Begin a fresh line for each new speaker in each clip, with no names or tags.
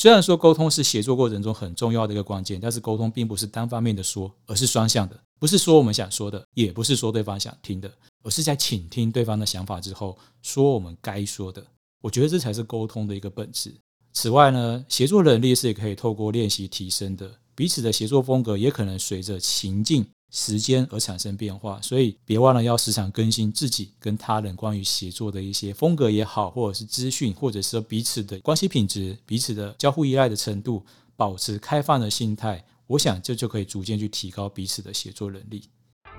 虽然说沟通是协作过程中很重要的一个关键，但是沟通并不是单方面的说，而是双向的，不是说我们想说的，也不是说对方想听的，而是在倾听对方的想法之后，说我们该说的。我觉得这才是沟通的一个本质。此外呢，协作能力是可以透过练习提升的，彼此的协作风格也可能随着情境、时间而产生变化，所以别忘了要时常更新自己跟他人关于协作的一些风格也好，或者是资讯，或者是彼此的关系品质、彼此的交互依赖的程度，保持开放的心态，我想这就可以逐渐去提高彼此的协作能力。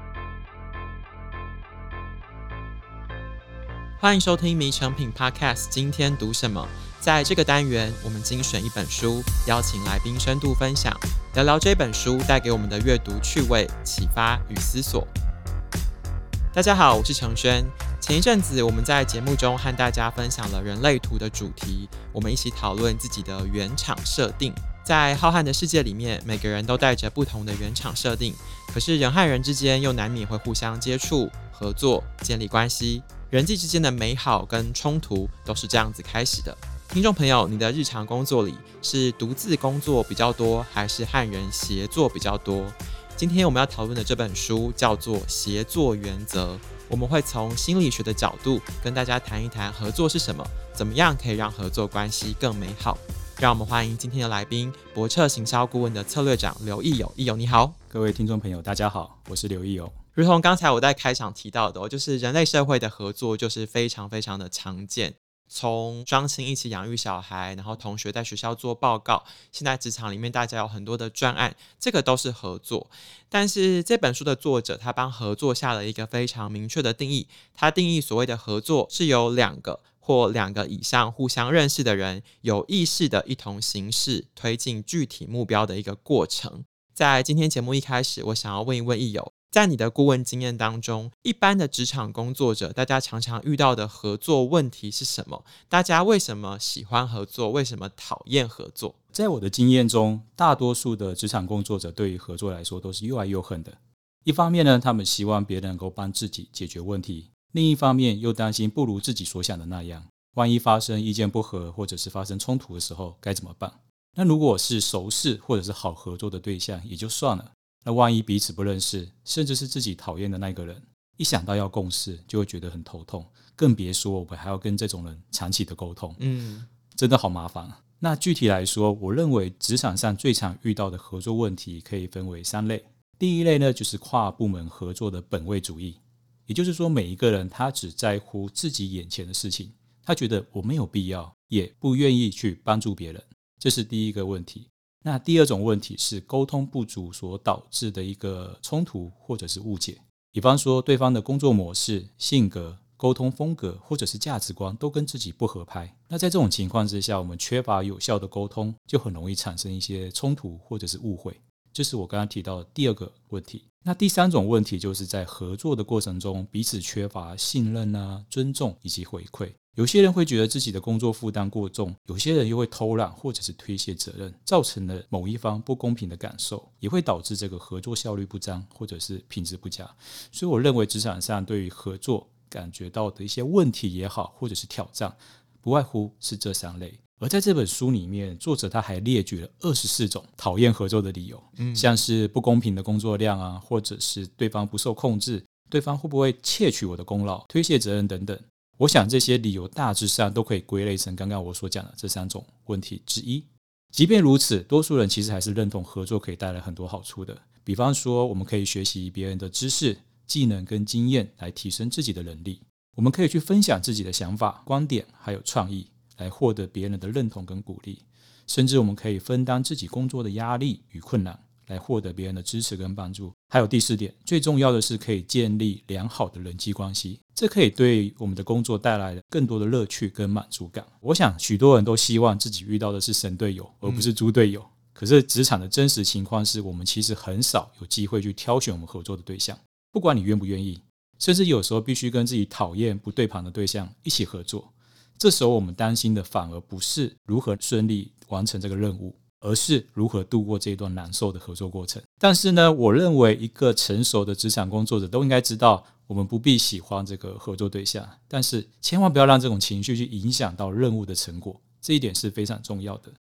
欢迎收听迷成品 Podcast 今天读什么。在这个单元，我们精选一本书，邀请来宾深度分享，聊聊这本书带给我们的阅读趣味、启发与思索。大家好，我是程轩。前一阵子我们在节目中和大家分享了人类图的主题，我们一起讨论自己的原厂设定。在浩瀚的世界里面，每个人都带着不同的原厂设定，可是人和人之间又难免会互相接触、合作、建立关系，人际之间的美好跟冲突都是这样子开始的。听众朋友，你的日常工作里是独自工作比较多，还是和人协作比较多？今天我们要讨论的这本书叫做《协作原则》，我们会从心理学的角度跟大家谈一谈合作是什么，怎么样可以让合作关系更美好。让我们欢迎今天的来宾，博彻行销顾问的策略长刘义友。义友你好。
各位听众朋友大家好，我是刘义友。
如同刚才我在开场提到的，就是人类社会的合作就是非常非常的常见，从双亲一起养育小孩，然后同学在学校做报告，现在职场里面大家有很多的专案，这个都是合作。但是这本书的作者他帮合作下了一个非常明确的定义，他定义所谓的合作是由两个或两个以上互相认识的人有意识的一同行事，推进具体目标的一个过程。在今天节目一开始，我想要问一问义友，在你的顾问经验当中，一般的职场工作者大家常常遇到的合作问题是什么？大家为什么喜欢合作？为什么讨厌合作？
在我的经验中，大多数的职场工作者对于合作来说都是又爱又恨的。一方面呢，他们希望别人能够帮自己解决问题，另一方面又担心不如自己所想的那样，万一发生意见不合或者是发生冲突的时候该怎么办？那如果是熟识或者是好合作的对象也就算了，那万一彼此不认识，甚至是自己讨厌的那个人，一想到要共事就会觉得很头痛，更别说我们还要跟这种人长期的沟通，真的好麻烦。那具体来说，我认为职场上最常遇到的合作问题可以分为3类。第一类呢，就是跨部门合作的本位主义，也就是说每一个人他只在乎自己眼前的事情，他觉得我没有必要，也不愿意去帮助别人，这是第一个问题。那第二种问题是沟通不足所导致的一个冲突或者是误解，比方说对方的工作模式、性格、沟通风格或者是价值观都跟自己不合拍。那在这种情况之下，我们缺乏有效的沟通，就很容易产生一些冲突或者是误会，这是我刚刚提到的第二个问题。那第三种问题就是在合作的过程中，彼此缺乏信任尊重以及回馈。有些人会觉得自己的工作负担过重，有些人又会偷懒或者是推卸责任，造成了某一方不公平的感受，也会导致这个合作效率不彰或者是品质不佳。所以我认为职场上对于合作感觉到的一些问题也好，或者是挑战，不外乎是这3类。而在这本书里面，作者他还列举了24种讨厌合作的理由，像是不公平的工作量或者是对方不受控制，对方会不会窃取我的功劳、推卸责任等等。我想这些理由大致上都可以归类成刚刚我所讲的这3种问题之一。即便如此，多数人其实还是认同合作可以带来很多好处的，比方说我们可以学习别人的知识、技能跟经验来提升自己的能力，我们可以去分享自己的想法、观点还有创意，来获得别人的认同跟鼓励，甚至我们可以分担自己工作的压力与困难，来获得别人的支持跟帮助。还有第4点，最重要的是可以建立良好的人际关系，这可以对我们的工作带来更多的乐趣跟满足感。我想许多人都希望自己遇到的是神队友而不是猪队友，可是职场的真实情况是，我们其实很少有机会去挑选我们合作的对象，不管你愿不愿意，甚至有时候必须跟自己讨厌不对盘的对象一起合作。这时候我们担心的反而不是如何顺利完成这个任务，而是如何度过这段难受的合作过程。但是呢，我认为一个成熟的职场工作者都应该知道，我们不必喜欢这个合作对象，但是千万不要让这种情绪去影响到任务的成果，这一点是非常重要的。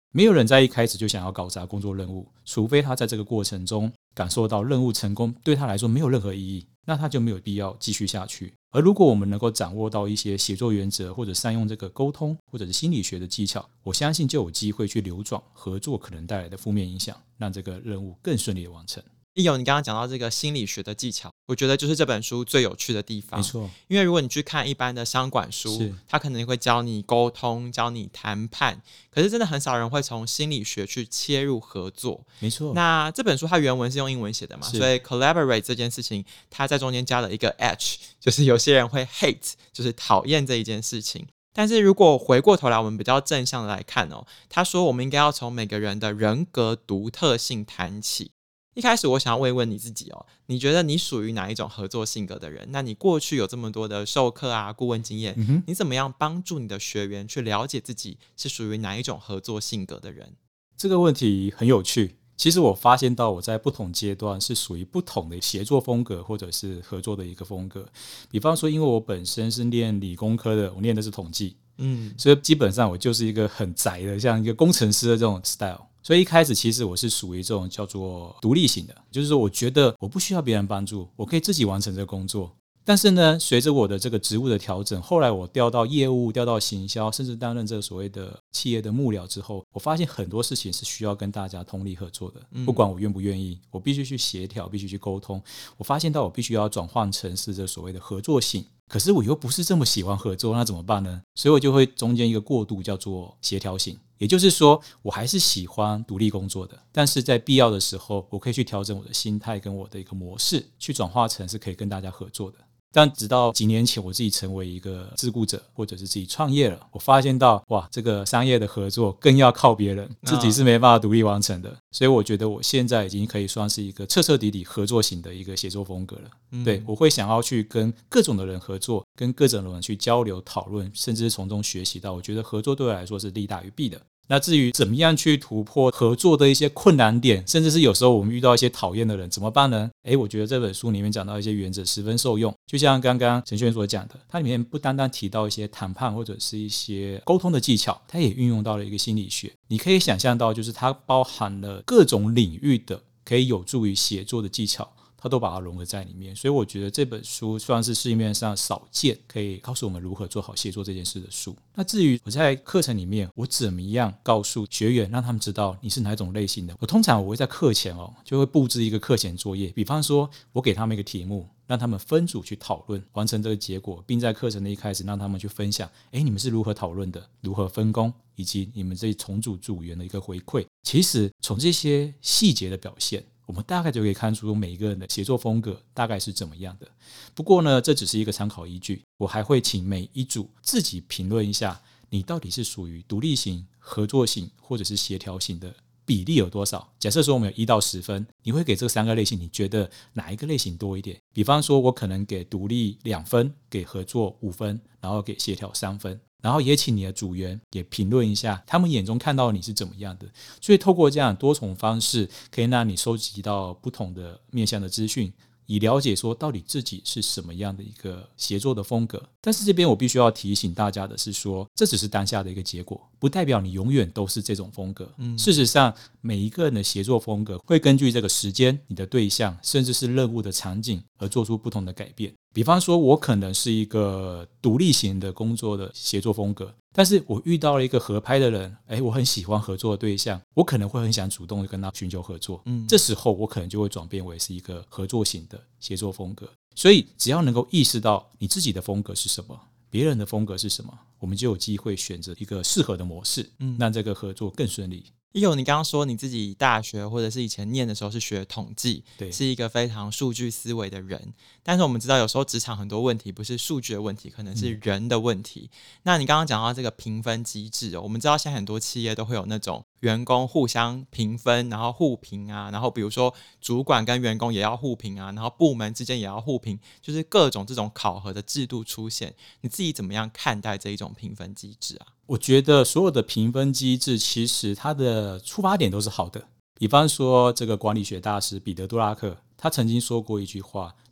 没有人在一开始就想要搞砸工作任务，除非他在这个过程中感受到任务成功对他来说没有任何意义，那他就没有必要继续下去。而如果我们能够掌握到一些协作原则，或者善用这个沟通或者是心理学的技巧，我相信就有机会去扭转合作可能带来的负面影响，让这个任务更顺利的完成。
益友，你刚刚讲到这个心理学的技巧，我觉得就是这本书最有趣的地方。
没错，
因为如果你去看一般的商管书，它可能会教你沟通，教你谈判，可是真的很少人会从心理学去切入合作。
没错。
那这本书它原文是用英文写的嘛，所以 collaborate 这件事情，它在中间加了一个 H， 就是有些人会 hate， 就是讨厌这一件事情。但是如果回过头来，我们比较正向的来看哦，他说我们应该要从每个人的人格独特性谈起。一开始我想要问一问你自己哦，你觉得你属于哪一种合作性格的人？那你过去有这么多的授课啊、顾问经验，你怎么样帮助你的学员去了解自己是属于哪一种合作性格的人？
这个问题很有趣。其实我发现到我在不同阶段是属于不同的协作风格或者是合作的一个风格。比方说因为我本身是念理工科的，我念的是统计，所以基本上我就是一个很宅的，像一个工程师的这种 style。所以一开始其实我是属于这种叫做独立型的，就是说我觉得我不需要别人帮助，我可以自己完成这个工作。但是呢，随着我的这个职务的调整，后来我调到业务，调到行销，甚至担任这个所谓的企业的幕僚之后，我发现很多事情是需要跟大家通力合作的，不管我愿不愿意，我必须去协调，必须去沟通。我发现到我必须要转换成是这所谓的合作性，可是我又不是这么喜欢合作，那怎么办呢？所以我就会中间一个过渡叫做协调性。也就是说我还是喜欢独立工作的，但是在必要的时候我可以去调整我的心态跟我的一个模式，去转化成是可以跟大家合作的。但直到几年前我自己成为一个自雇者或者是自己创业了，我发现到哇，这个商业的合作更要靠别人，自己是没办法独立完成的。所以我觉得我现在已经可以算是一个彻彻底底合作型的一个协作风格了。对，我会想要去跟各种的人合作，跟各种的人去交流讨论，甚至是从中学习到，我觉得合作对我来说是利大于弊的。那至于怎么样去突破合作的一些困难点，甚至是有时候我们遇到一些讨厌的人怎么办呢？我觉得这本书里面讲到一些原则十分受用，就像刚刚陈轩所讲的，它里面不单单提到一些谈判或者是一些沟通的技巧，它也运用到了一个心理学。你可以想象到就是它包含了各种领域的可以有助于协作的技巧，它都把它融合在里面。所以我觉得这本书算是市面上少见可以告诉我们如何做好协作这件事的书。那至于我在课程里面我怎么样告诉学员让他们知道你是哪种类型的，通常我会在课前就会布置一个课前作业，比方说我给他们一个题目，让他们分组去讨论完成这个结果，并在课程的一开始让他们去分享你们是如何讨论的，如何分工，以及你们这重组组员的一个回馈。其实从这些细节的表现，我们大概就可以看出每一个人的协作风格大概是怎么样的。不过呢，这只是一个参考依据，我还会请每一组自己评论一下，你到底是属于独立型、合作型或者是协调型的比例有多少。假设说我们有1到10分，你会给这3个类型，你觉得哪一个类型多一点？比方说我可能给独立2分，给合作5分，然后给协调3分。然后也请你的组员也评论一下他们眼中看到你是怎么样的。所以透过这样多重方式，可以让你收集到不同的面向的资讯，以了解说到底自己是什么样的一个协作的风格。但是这边我必须要提醒大家的是说，这只是当下的一个结果，不代表你永远都是这种风格。事实上每一个人的协作风格会根据这个时间、你的对象，甚至是任务的场景而做出不同的改变。比方说我可能是一个独立型的工作的协作风格，但是我遇到了一个合拍的人，我很喜欢合作的对象，我可能会很想主动跟他寻求合作。这时候我可能就会转变为是一个合作型的协作风格。所以只要能够意识到你自己的风格是什么，别人的风格是什么，我们就有机会选择一个适合的模式，让这个合作更顺利。
益友，你刚刚说你自己大学或者是以前念的时候是学统计，是一个非常数据思维的人，但是我们知道有时候职场很多问题不是数据的问题，可能是人的问题。那你刚刚讲到这个评分机制，我们知道现在很多企业都会有那种员工互相评分，然后互评啊，然后比如说主管跟员工也要互评啊，然后部门之间也要互评，就是各种这种考核的制度出现。你自己怎么样看待这一种评分机制啊？
我觉得所有的评分机制其实它的出发点都是好的。比方说这个管理学大师彼得·杜拉克，他曾经说过一句话，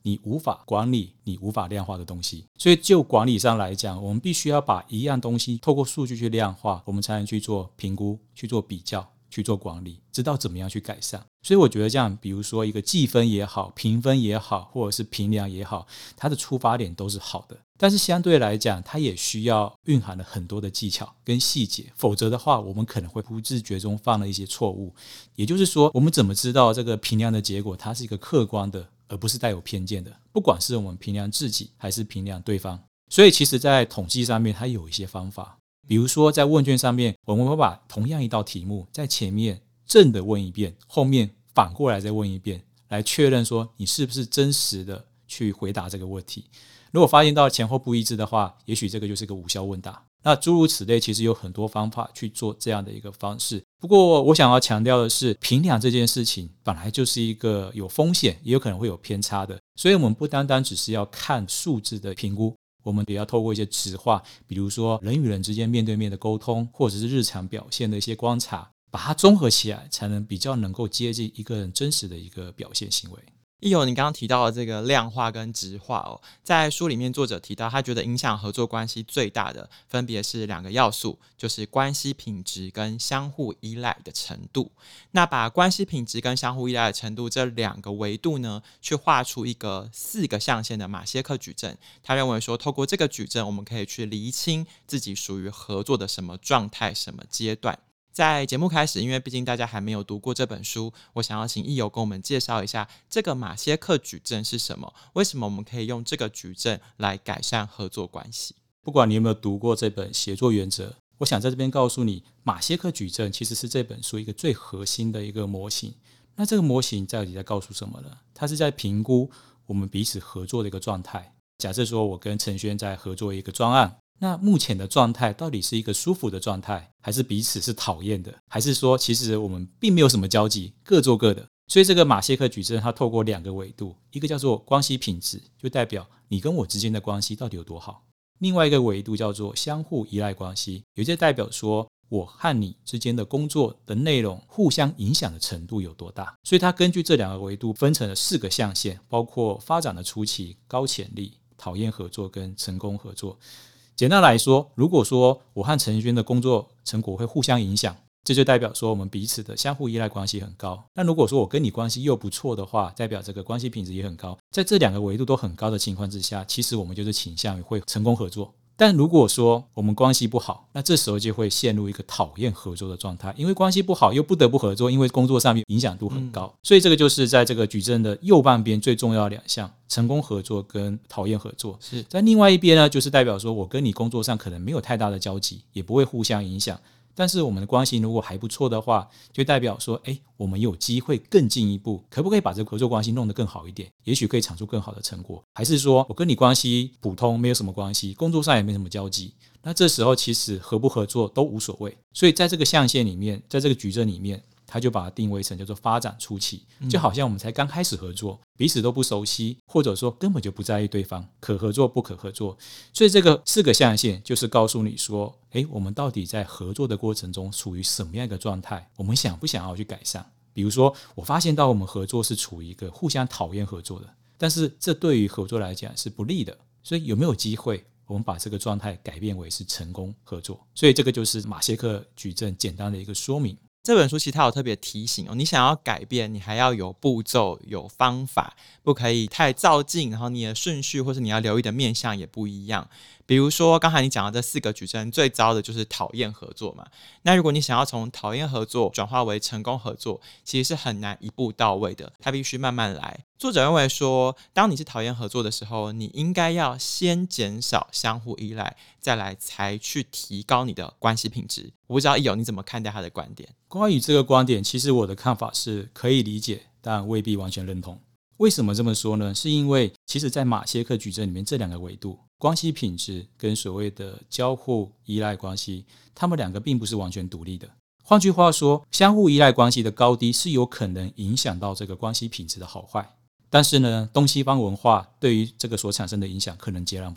你无法管理、你无法量化的东西。所以就管理上来讲，我们必须要把一样东西透过数据去量化，我们才能去做评估、去做比较、去做管理，知道怎么样去改善。所以我觉得这样，比如说一个计分也好，评分也好，或者是评量也好，它的出发点都是好的，但是相对来讲，它也需要蕴含了很多的技巧跟细节，否则的话我们可能会不自觉中犯了一些错误。也就是说，我们怎么知道这个评量的结果它是一个客观的，而不是带有偏见的，不管是我们评量自己还是评量对方。所以其实在统计上面它有一些方法，比如说在问卷上面，我们会把同样一道题目在前面正的问一遍，后面反过来再问一遍，来确认说你是不是真实的去回答这个问题。如果发现到前后不一致的话，也许这个就是个无效问答。那诸如此类，其实有很多方法去做这样的一个方式。不过我想要强调的是，评量这件事情本来就是一个有风险，也有可能会有偏差的，所以我们不单单只是要看数字的评估，我们也要透过一些质化，比如说人与人之间面对面的沟通，或者是日常表现的一些观察，把它综合起来，才能比较能够接近一个人真实的一个表现行为。
亦友，你刚刚提到的这个量化跟质化哦，在书里面作者提到，他觉得影响合作关系最大的分别是两个要素，就是关系品质跟相互依赖的程度。那把关系品质跟相互依赖的程度这两个维度呢，去画出一个4个象限的马歇克矩阵。他认为说，透过这个矩阵，我们可以去厘清自己属于合作的什么状态、什么阶段。在节目开始，因为毕竟大家还没有读过这本书，我想要请亦友跟我们介绍一下这个马歇克矩阵是什么，为什么我们可以用这个矩阵来改善合作关系。
不管你有没有读过这本协作原则，我想在这边告诉你，马歇克矩阵其实是这本书一个最核心的一个模型。那这个模型到底在告诉什么呢？它是在评估我们彼此合作的一个状态。假设说我跟陈轩在合作一个专案，那目前的状态到底是一个舒服的状态，还是彼此是讨厌的，还是说其实我们并没有什么交集，各做各的。所以这个马歇克矩阵它透过2个维度，一个叫做关系品质，就代表你跟我之间的关系到底有多好，另外一个维度叫做相互依赖关系，也就代表说我和你之间的工作的内容互相影响的程度有多大。所以它根据这2个维度分成了4个象限，包括发展的初期、高潜力、讨厌合作跟成功合作。简单来说，如果说我和陈轩的工作成果会互相影响，这就代表说我们彼此的相互依赖关系很高。那如果说我跟你关系又不错的话，代表这个关系品质也很高。在这2个维度都很高的情况之下，其实我们就是倾向于会成功合作。但如果说我们关系不好，那这时候就会陷入一个讨厌合作的状态，因为关系不好又不得不合作，因为工作上面影响度很高。所以这个就是在这个矩阵的右半边最重要的2项，成功合作跟讨厌合作。
是
在另外一边呢，就是代表说我跟你工作上可能没有太大的交集，也不会互相影响，但是我们的关系如果还不错的话，就代表说我们有机会更进一步，可不可以把这个合作关系弄得更好一点，也许可以产出更好的成果。还是说我跟你关系普通，没有什么关系，工作上也没什么交集，那这时候其实合不合作都无所谓。所以在这个象限里面，在这个矩阵里面，他就把它定位成叫做发展初期，就好像我们才刚开始合作，彼此都不熟悉，或者说根本就不在意对方，可合作不可合作。所以这个4个象限就是告诉你说，我们到底在合作的过程中处于什么样一个状态，我们想不想要去改善。比如说我发现到我们合作是处于一个互相讨厌合作的，但是这对于合作来讲是不利的，所以有没有机会我们把这个状态改变为是成功合作。所以这个就是马歇克矩阵简单的一个说明。
这本书其实它有特别提醒你想要改变，你还要有步骤、有方法，不可以太躁进，然后你的顺序或是你要留意的面向也不一样。比如说刚才你讲的这4个矩阵，最糟的就是讨厌合作嘛。那如果你想要从讨厌合作转化为成功合作，其实是很难一步到位的，它必须慢慢来。作者认为说，当你是讨厌合作的时候，你应该要先减少相互依赖，再来才去提高你的关系品质。我不知道亦友你怎么看待他的观点？
关于这个观点，其实我的看法是可以理解，但未必完全认同。为什么这么说呢？是因为其实在马歇克矩阵里面这2个维度，关系品质跟所谓的交互依赖关系，他们2个并不是完全独立的。换句话说，相互依赖关系的高低是有可能影响到这个关系品质的好坏，但是呢，东西方文化对于这个所产生的影响可能截然不同。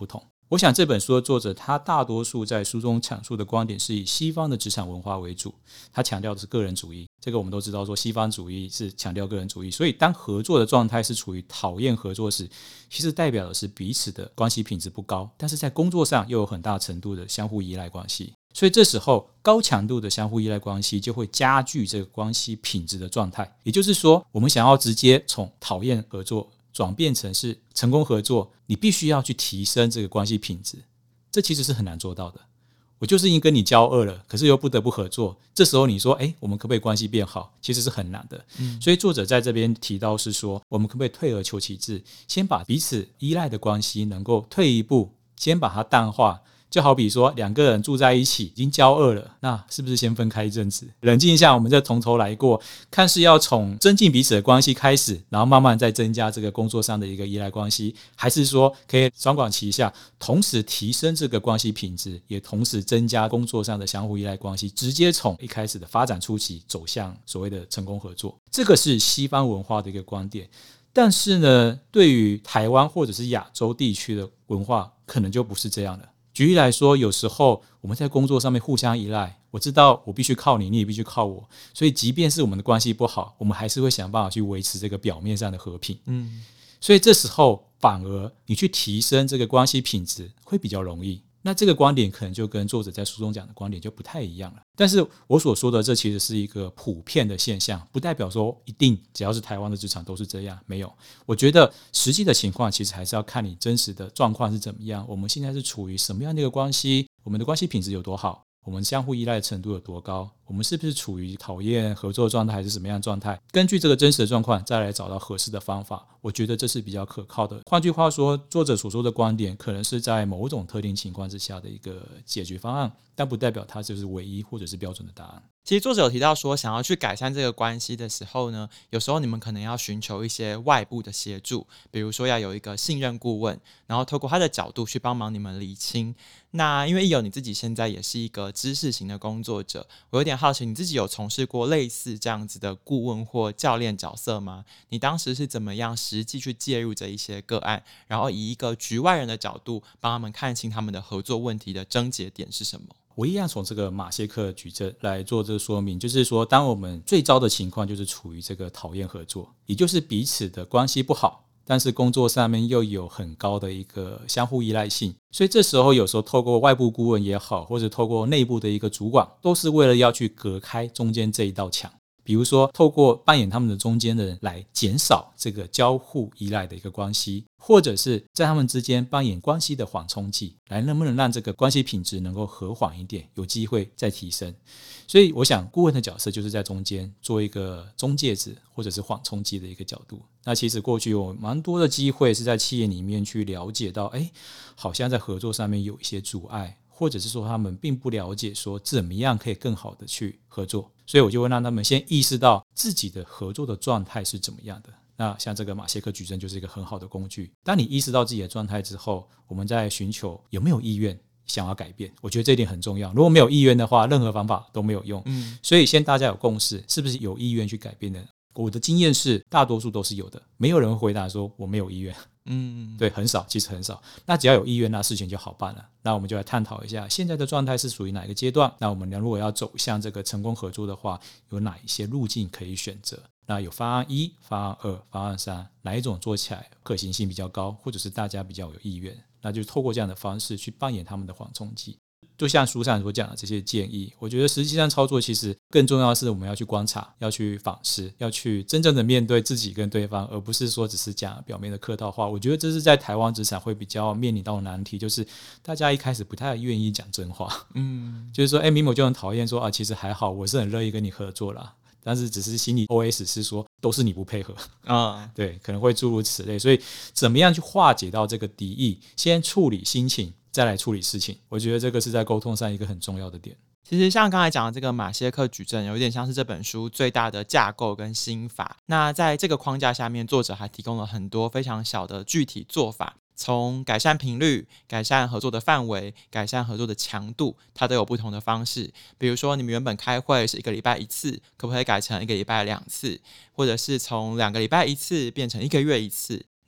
我想这本书的作者他大多数在书中阐述的观点是以西方的职场文化为主，他强调的是个人主义。这个我们都知道说西方主义是强调个人主义，所以当合作的状态是处于讨厌合作时，其实代表的是彼此的关系品质不高，但是在工作上又有很大程度的相互依赖关系。所以这时候高强度的相互依赖关系就会加剧这个关系品质的状态。也就是说，我们想要直接从讨厌合作转变成是成功合作，你必须要去提升这个关系品质，这其实是很难做到的。我就是已经跟你交恶了，可是又不得不合作，这时候你说我们可不可以关系变好，其实是很难的。所以作者在这边提到是说，我们可不可以退而求其次，先把彼此依赖的关系能够退一步，先把它淡化。就好比说两个人住在一起已经交恶了，那是不是先分开一阵子，冷静一下，我们再从头来过，看是要从增进彼此的关系开始，然后慢慢再增加这个工作上的一个依赖关系，还是说可以双管齐下，同时提升这个关系品质，也同时增加工作上的相互依赖关系，直接从一开始的发展初期走向所谓的成功合作。这个是西方文化的一个观点。但是呢，对于台湾或者是亚洲地区的文化可能就不是这样了。举例来说，有时候我们在工作上面互相依赖，我知道我必须靠你，你也必须靠我，所以即便是我们的关系不好，我们还是会想办法去维持这个表面上的和平。所以这时候反而你去提升这个关系品质会比较容易。那这个观点可能就跟作者在书中讲的观点就不太一样了。但是我所说的这其实是一个普遍的现象，不代表说一定只要是台湾的职场都是这样，没有。我觉得实际的情况其实还是要看你真实的状况是怎么样，我们现在是处于什么样的一个关系，我们的关系品质有多好，我们相互依赖的程度有多高，我们是不是处于讨厌合作的状态还是什么样的状态，根据这个真实的状况再来找到合适的方法，我觉得这是比较可靠的。换句话说，作者所说的观点可能是在某种特定情况之下的一个解决方案，但不代表它就是唯一或者是标准的答案。
其实作者有提到说，想要去改善这个关系的时候呢，有时候你们可能要寻求一些外部的协助，比如说要有一个信任顾问，然后透过他的角度去帮忙你们厘清。那因为奕友你自己现在也是一个知识型的工作者，我有点好奇，你自己有从事过类似这样子的顾问或教练角色吗？你当时是怎么样实际去介入这一些个案，然后以一个局外人的角度帮他们看清他们的合作问题的症结点是什么？
我一样从这个马歇克矩阵来做这个说明，就是说当我们最糟的情况就是处于这个讨厌合作，也就是彼此的关系不好，但是工作上面又有很高的一个相互依赖性，所以这时候有时候透过外部顾问也好，或者透过内部的一个主管，都是为了要去隔开中间这一道墙。比如说透过扮演他们的中间的人来减少这个交互依赖的一个关系，或者是在他们之间扮演关系的缓冲剂，来能不能让这个关系品质能够和缓一点，有机会再提升。所以我想顾问的角色就是在中间做一个中介者或者是缓冲剂的一个角度。那其实过去有蛮多的机会是在企业里面去了解到，好像在合作上面有一些阻碍，或者是说他们并不了解说怎么样可以更好的去合作，所以我就会让他们先意识到自己的合作的状态是怎么样的。那像这个马歇克矩阵就是一个很好的工具，当你意识到自己的状态之后，我们再寻求有没有意愿想要改变，我觉得这一点很重要。如果没有意愿的话，任何方法都没有用。所以先大家有共识，是不是有意愿去改变的？我的经验是大多数都是有的，没有人会回答说我没有意愿。对，很少，其实很少。那只要有意愿，那事情就好办了。那我们就来探讨一下现在的状态是属于哪一个阶段，那我们如果要走向这个成功合作的话，有哪一些路径可以选择。那有方案1、方案2、方案3，哪一种做起来可行性比较高，或者是大家比较有意愿，那就透过这样的方式去扮演他们的缓冲剂。就像书上所讲的这些建议，我觉得实际上操作其实更重要的是我们要去观察，要去反思，要去真正的面对自己跟对方，而不是说只是讲表面的客套话。我觉得这是在台湾职场会比较面临到的难题，就是大家一开始不太愿意讲真话。就是说明明就很讨厌说其实还好，我是很乐意跟你合作啦，但是只是心里 OS 是说都是你不配合对，可能会诸如此类。所以怎么样去化解到这个敌意，先处理心情再来处理事情，我觉得这个是在沟通上一个很重要的点。
其实像刚才讲的这个马歇克矩阵，有点像是这本书最大的架构跟心法。那在这个框架下面，作者还提供了很多非常小的具体做法，从改善频率、改善合作的范围、改善合作的强度，它都有不同的方式。比如说你们原本开会是1个礼拜1次，可不可以改成1个礼拜2次，或者是从2个礼拜1次变成1个月1次。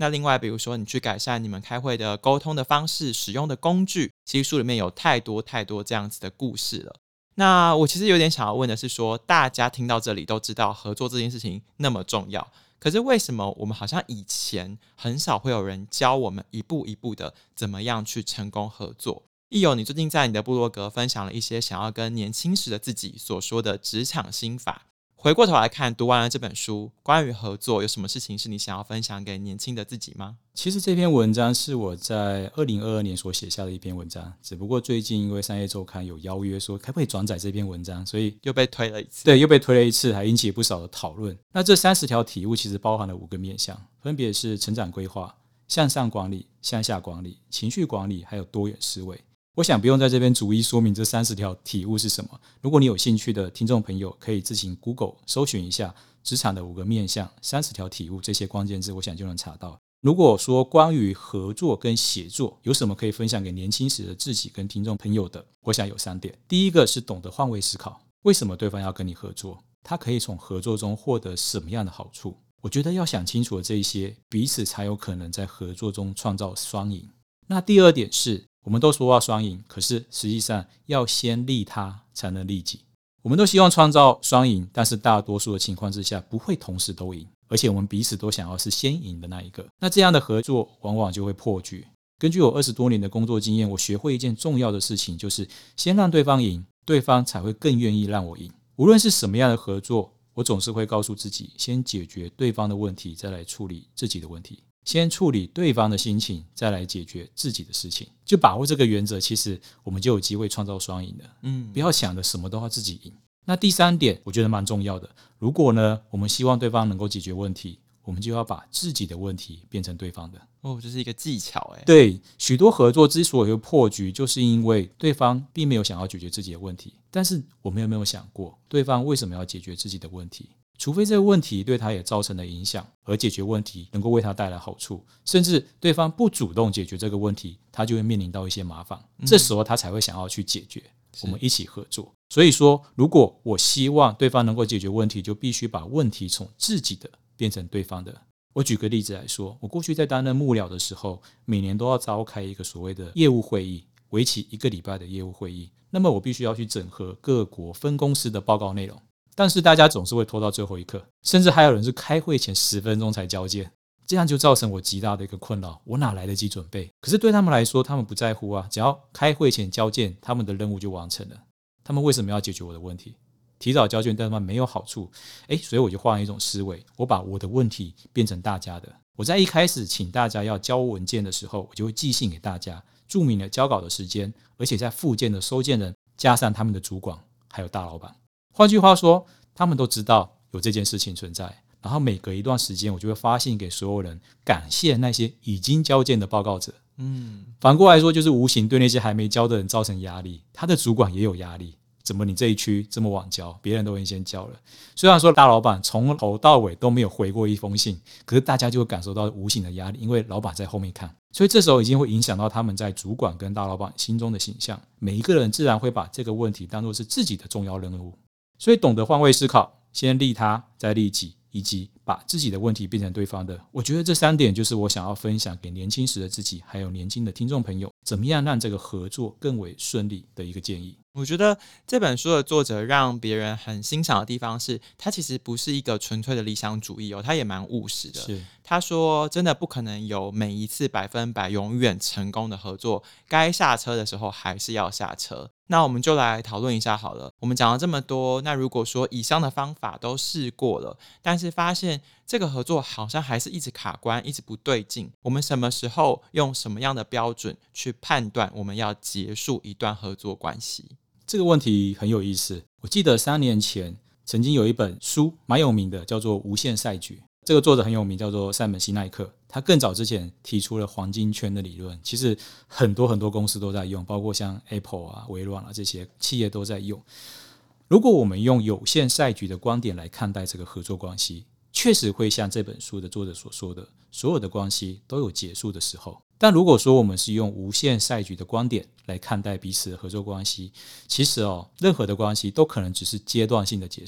那另外比如说你去改善你们开会的沟通的方式，使用的工具，其实书里面有太多这样子的故事了。那我其实有点想要问的是说，大家听到这里都知道合作这件事情那么重要，可是为什么我们好像以前很少会有人教我们一步一步的怎么样去成功合作？亦友，你最近在你的部落格分享了一些想要跟年轻时的自己所说的职场心法，回过头来看，读完了这本书，关于合作有什么事情是你想要分享给年轻的自己吗？
其实这篇文章是我在2022年所写下的一篇文章，只不过最近因为商业周刊有邀约说可不可以转载这篇文章，所以
又被推了一次。
对，又被推了一次，还引起不少的讨论。那这30条体悟其实包含了5个面向，分别是成长规划、向上管理、向下管理、情绪管理，还有多元思维。我想不用在这边逐一说明这30条体悟是什么，如果你有兴趣的听众朋友可以自行 Google 搜寻一下职场的5个面向、30条体悟这些关键字，我想就能查到。如果说关于合作跟协作有什么可以分享给年轻时的自己跟听众朋友的，我想有3点。第一个是懂得换位思考，为什么对方要跟你合作，他可以从合作中获得什么样的好处。我觉得要想清楚了这一些，彼此才有可能在合作中创造双赢。那第2点是，我们都说要双赢，可是实际上要先利他才能利己。我们都希望创造双赢，但是大多数的情况之下不会同时都赢，而且我们彼此都想要是先赢的那一个。那这样的合作往往就会破局。根据我20多年的工作经验，我学会一件重要的事情，就是先让对方赢，对方才会更愿意让我赢。无论是什么样的合作，我总是会告诉自己，先解决对方的问题，再来处理自己的问题。先处理对方的心情，再来解决自己的事情。就把握这个原则，其实我们就有机会创造双赢的。不要想着什么都要自己赢。那第3点我觉得蛮重要的，如果呢我们希望对方能够解决问题，我们就要把自己的问题变成对方的。
这是一个技巧。
对，许多合作之所以会破局，就是因为对方并没有想要解决自己的问题。但是我们有没有想过，对方为什么要解决自己的问题？除非这个问题对他也造成了影响，而解决问题能够为他带来好处，甚至对方不主动解决这个问题，他就会面临到一些麻烦，这时候他才会想要去解决，我们一起合作。所以说，如果我希望对方能够解决问题，就必须把问题从自己的变成对方的。我举个例子来说，我过去在担任幕僚的时候，每年都要召开一个所谓的业务会议，为期1个礼拜的业务会议。那么我必须要去整合各国分公司的报告内容，但是大家总是会拖到最后一刻，甚至还有人是开会前10分钟才交件，这样就造成我极大的一个困扰，我哪来得及准备？可是对他们来说，他们不在乎啊，只要开会前交件，他们的任务就完成了。他们为什么要解决我的问题？提早交卷对他们没有好处，所以我就换了一种思维，我把我的问题变成大家的。我在一开始请大家要交文件的时候，我就会寄信给大家，注明了交稿的时间，而且在附件的收件人加上他们的主管还有大老板。换句话说，他们都知道有这件事情存在，然后每隔一段时间我就会发信给所有人，感谢那些已经交件的报告者。反过来说，就是无形对那些还没交的人造成压力，他的主管也有压力，怎么你这一区这么晚交，别人都已经先交了。虽然说大老板从头到尾都没有回过一封信，可是大家就会感受到无形的压力，因为老板在后面看，所以这时候已经会影响到他们在主管跟大老板心中的形象，每一个人自然会把这个问题当作是自己的重要任务。所以懂得换位思考，先利他再利己，以及把自己的问题变成对方的，我觉得这3点就是我想要分享给年轻时的自己还有年轻的听众朋友，怎么样让这个合作更为顺利的一个建议。
我觉得这本书的作者让别人很欣赏的地方是，他其实不是一个纯粹的理想主义他也蛮务实的。他说真的不可能有每一次100%永远成功的合作，该下车的时候还是要下车。那我们就来讨论一下好了，我们讲了这么多，那如果说以上的方法都试过了，但是发现这个合作好像还是一直卡关，一直不对劲，我们什么时候用什么样的标准去判断我们要结束一段合作关系？
这个问题很有意思。我记得3年前曾经有一本书蛮有名的，叫做《无限赛局》，这个作者很有名，叫做塞门西奈克。他更早之前提出了黄金圈的理论，其实很多公司都在用，包括像 Apple 啊、微软啊这些企业都在用。如果我们用有限赛局的观点来看待这个合作关系，确实会像这本书的作者所说的，所有的关系都有结束的时候。但如果说我们是用无限赛局的观点来看待彼此的合作关系，其实任何的关系都可能只是阶段性的结束。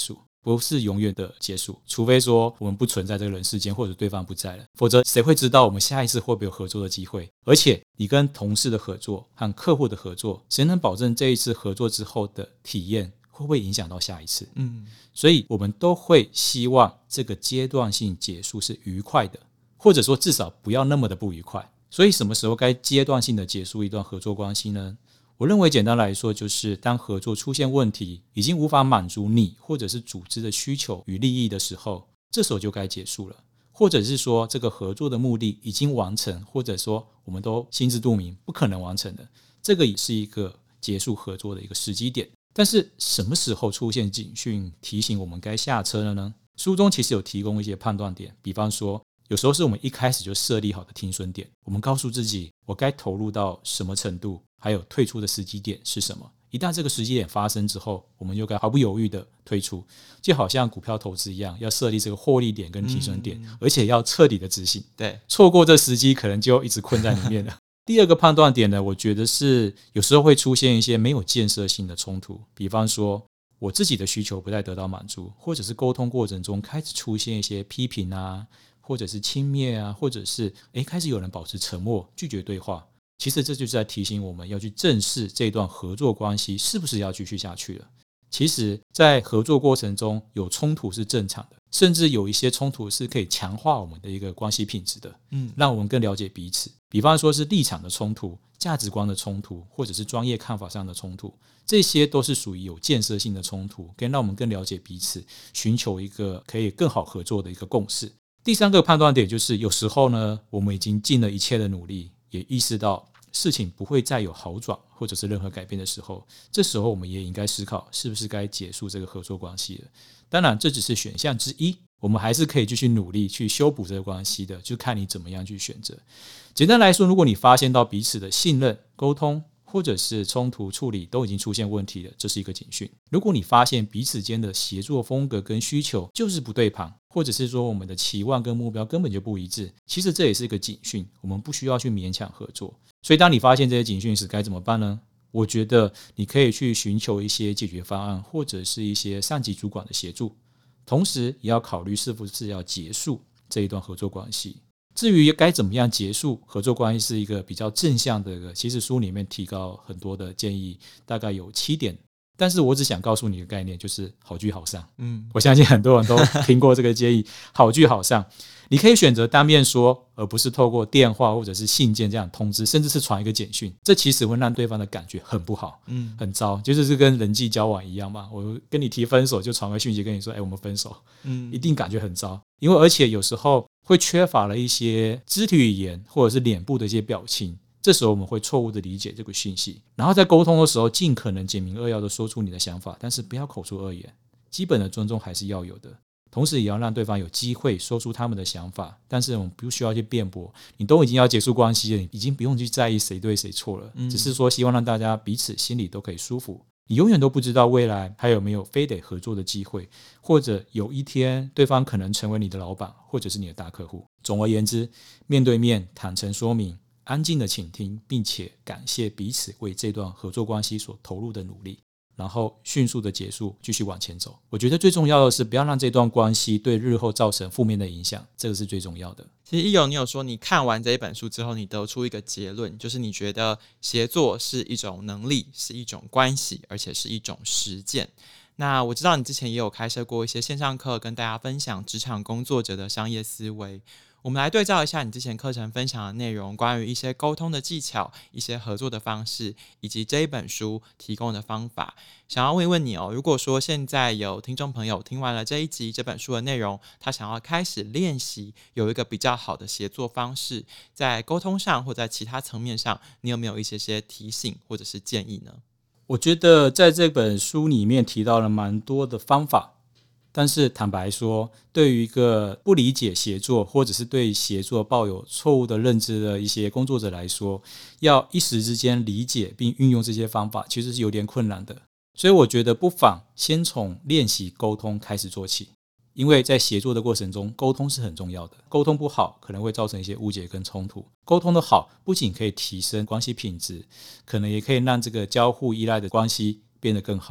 不是永远的结束，除非说我们不存在这个人世间，或者对方不在了，否则谁会知道我们下一次会不会有合作的机会？而且你跟同事的合作和客户的合作，谁能保证这一次合作之后的体验会不会影响到下一次？所以我们都会希望这个阶段性结束是愉快的，或者说至少不要那么的不愉快。所以什么时候该阶段性的结束一段合作关系呢？我认为简单来说，就是当合作出现问题，已经无法满足你或者是组织的需求与利益的时候，这时候就该结束了。或者是说这个合作的目的已经完成，或者说我们都心知肚明不可能完成的，这个也是一个结束合作的一个时机点。但是什么时候出现警讯提醒我们该下车了呢？书中其实有提供一些判断点，比方说有时候是我们一开始就设立好的停损点，我们告诉自己我该投入到什么程度，还有退出的时机点是什么。一旦这个时机点发生之后，我们就该毫不犹豫的退出，就好像股票投资一样，要设立这个获利点跟停损点，而且要彻底的执行。
对，
错过这时机可能就一直困在里面了。第二个判断点呢，我觉得是有时候会出现一些没有建设性的冲突，比方说我自己的需求不再得到满足，或者是沟通过程中开始出现一些批评啊，或者是轻蔑啊，或者是开始有人保持沉默，拒绝对话。其实这就是在提醒我们要去正视这段合作关系是不是要继续下去了。其实在合作过程中有冲突是正常的，甚至有一些冲突是可以强化我们的一个关系品质的，让我们更了解彼此。比方说是立场的冲突、价值观的冲突，或者是专业看法上的冲突，这些都是属于有建设性的冲突，可以让我们更了解彼此，寻求一个可以更好合作的一个共识。第三个判断点就是有时候呢，我们已经尽了一切的努力，也意识到事情不会再有好转或者是任何改变的时候，这时候我们也应该思考是不是该结束这个合作关系了。当然这只是选项之一，我们还是可以继续努力去修补这个关系的，就看你怎么样去选择。简单来说，如果你发现到彼此的信任、沟通或者是冲突处理都已经出现问题了，这是一个警讯。如果你发现彼此间的协作风格跟需求就是不对盘，或者是说我们的期望跟目标根本就不一致，其实这也是一个警讯，我们不需要去勉强合作。所以当你发现这些警讯时该怎么办呢？我觉得你可以去寻求一些解决方案，或者是一些上级主管的协助，同时也要考虑是不是要结束这一段合作关系。至于该怎么样结束合作关系是一个比较正向的，其实书里面提高很多的建议，大概有7点，但是我只想告诉你一个概念，就是好聚好散。我相信很多人都听过这个建议，好聚好散。你可以选择当面说，而不是透过电话或者是信件这样通知，甚至是传一个简讯，这其实会让对方的感觉很不好，很糟，就是跟人际交往一样嘛。我跟你提分手就传个讯息跟你说我们分手，一定感觉很糟。因为而且有时候会缺乏了一些肢体语言或者是脸部的一些表情，这时候我们会错误的理解这个讯息。然后在沟通的时候尽可能简明扼要的说出你的想法，但是不要口出恶言，基本的尊重还是要有的。同时也要让对方有机会说出他们的想法，但是我们不需要去辩驳，你都已经要结束关系了，你已经不用去在意谁对谁错了，只是说希望让大家彼此心里都可以舒服。你永远都不知道未来还有没有非得合作的机会，或者有一天对方可能成为你的老板，或者是你的大客户。总而言之，面对面坦诚说明，安静的倾听，并且感谢彼此为这段合作关系所投入的努力，然后迅速的结束，继续往前走。我觉得最重要的是不要让这段关系对日后造成负面的影响，这个是最重要的。
其实奕你有说你看完这一本书之后，你得出一个结论，就是你觉得协作是一种能力，是一种关系，而且是一种实践。那我知道你之前也有开设过一些线上课，跟大家分享职场工作者的商业思维。我们来对照一下你之前课程分享的内容，关于一些沟通的技巧，一些合作的方式，以及这一本书提供的方法。想要问一问你如果说现在有听众朋友听完了这一集这本书的内容，他想要开始练习有一个比较好的协作方式，在沟通上或在其他层面上，你有没有一些提醒或者是建议呢？
我觉得在这本书里面提到了蛮多的方法，但是坦白说，对于一个不理解协作或者是对协作抱有错误的认知的一些工作者来说，要一时之间理解并运用这些方法其实是有点困难的。所以我觉得不妨先从练习沟通开始做起，因为在协作的过程中，沟通是很重要的。沟通不好可能会造成一些误解跟冲突，沟通的好不仅可以提升关系品质，可能也可以让这个交互依赖的关系变得更好。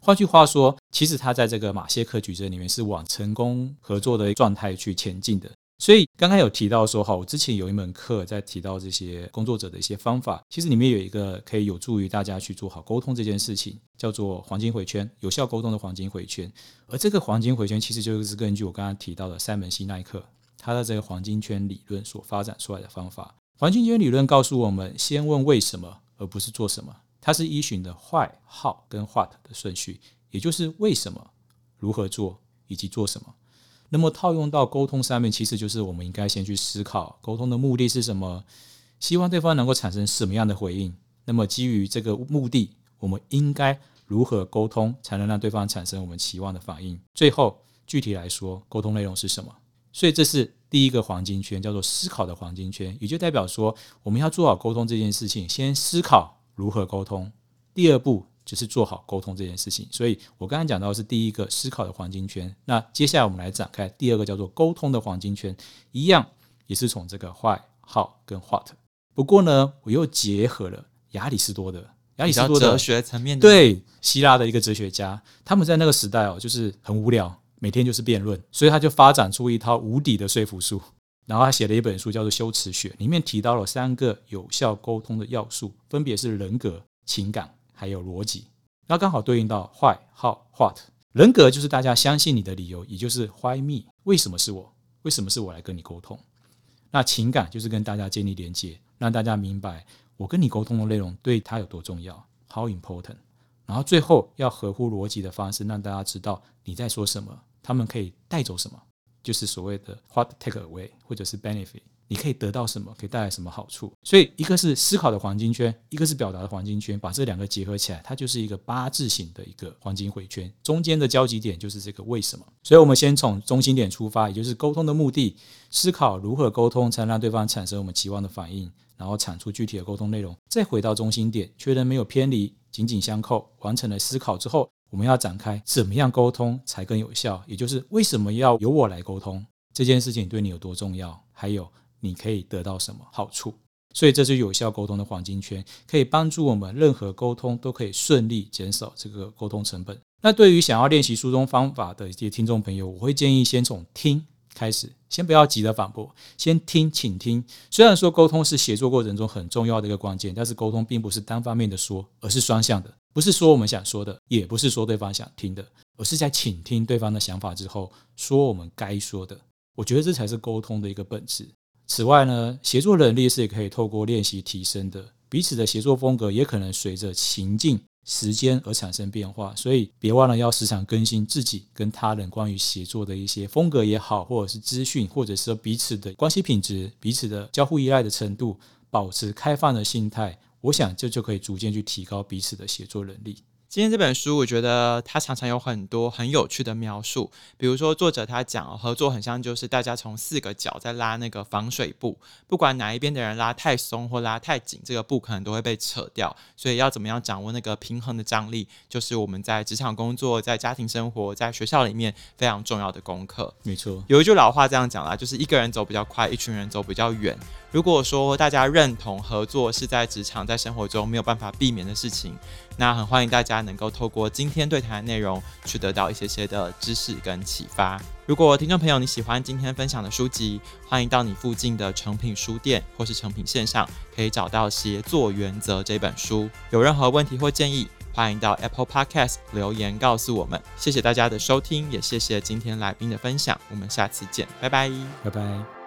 换句话说，其实他在这个马歇克矩阵里面是往成功合作的状态去前进的。所以刚刚有提到说，我之前有一门课在提到这些工作者的一些方法，其实里面有一个可以有助于大家去做好沟通这件事情，叫做黄金回圈，有效沟通的黄金回圈。而这个黄金回圈其实就是根据我刚刚提到的塞门西奈克他的这个黄金圈理论所发展出来的方法。黄金圈理论告诉我们，先问为什么而不是做什么，它是依循的 why、how 跟 what 的顺序，也就是为什么、如何做以及做什么。那么套用到沟通上面，其实就是我们应该先去思考沟通的目的是什么，希望对方能够产生什么样的回应。那么基于这个目的，我们应该如何沟通才能让对方产生我们期望的反应。最后具体来说，沟通内容是什么？所以这是第一个黄金圈，叫做思考的黄金圈，也就代表说我们要做好沟通这件事情，先思考如何沟通，第二步就是做好沟通这件事情。所以我刚才讲到的是第一个思考的黄金圈，那接下来我们来展开第二个叫做沟通的黄金圈，一样也是从这个 why、how 跟 what。 不过呢，我又结合了亚里士多德
哲学层面的，
对，希腊的一个哲学家，他们在那个时代就是很无聊，每天就是辩论，所以他就发展出一套无敌的说服术。然后他写了一本书叫做《修辞学》，里面提到了3个有效沟通的要素，分别是人格、情感还有逻辑。那刚好对应到 why、how、what。 人格就是大家相信你的理由，也就是 why me， 为什么是我，为什么是我来跟你沟通。那情感就是跟大家建立连接，让大家明白我跟你沟通的内容对他有多重要， how important。 然后最后要合乎逻辑的方式，让大家知道你在说什么，他们可以带走什么，就是所谓的 what take away 或者是 benefit， 你可以得到什么，可以带来什么好处。所以一个是思考的黄金圈，一个是表达的黄金圈，把这2个结合起来，它就是一个8字形的一个黄金回圈，中间的交集点就是这个为什么。所以我们先从中心点出发，也就是沟通的目的，思考如何沟通才能让对方产生我们期望的反应，然后产出具体的沟通内容，再回到中心点，确认没有偏离，紧紧相扣。完成了思考之后，我们要展开怎么样沟通才更有效，也就是为什么要由我来沟通，这件事情对你有多重要，还有你可以得到什么好处。所以这是有效沟通的黄金圈，可以帮助我们任何沟通都可以顺利减少这个沟通成本。那对于想要练习书中方法的一些听众朋友，我会建议先从听开始，先不要急着反驳，先听，倾听。虽然说沟通是协作过程中很重要的一个关键，但是沟通并不是单方面的说，而是双向的，不是说我们想说的，也不是说对方想听的，而是在倾听对方的想法之后，说我们该说的。我觉得这才是沟通的一个本质。此外呢，协作能力是也可以透过练习提升的，彼此的协作风格也可能随着情境、时间而产生变化，所以别忘了要时常更新自己跟他人关于协作的一些风格也好，或者是资讯，或者是彼此的关系品质、彼此的交互依赖的程度，保持开放的心态，我想这就可以逐渐去提高彼此的协作能力。
今天这本书我觉得它常常有很多很有趣的描述，比如说作者他讲合作很像就是大家从4个角在拉那个防水布，不管哪一边的人拉太松或拉太紧，这个布可能都会被扯掉，所以要怎么样掌握那个平衡的张力，就是我们在职场工作、在家庭生活、在学校里面非常重要的功课。
没错，
有一句老话这样讲啦，就是一个人走比较快，一群人走比较远。如果说大家认同合作是在职场、在生活中没有办法避免的事情，那很欢迎大家能够透过今天对谈的内容去得到一些的知识跟启发。如果听众朋友你喜欢今天分享的书籍，欢迎到你附近的诚品书店或是诚品线上可以找到《协作原则》这本书。有任何问题或建议，欢迎到 Apple Podcast 留言告诉我们。谢谢大家的收听，也谢谢今天来宾的分享，我们下次见，拜拜，
拜拜。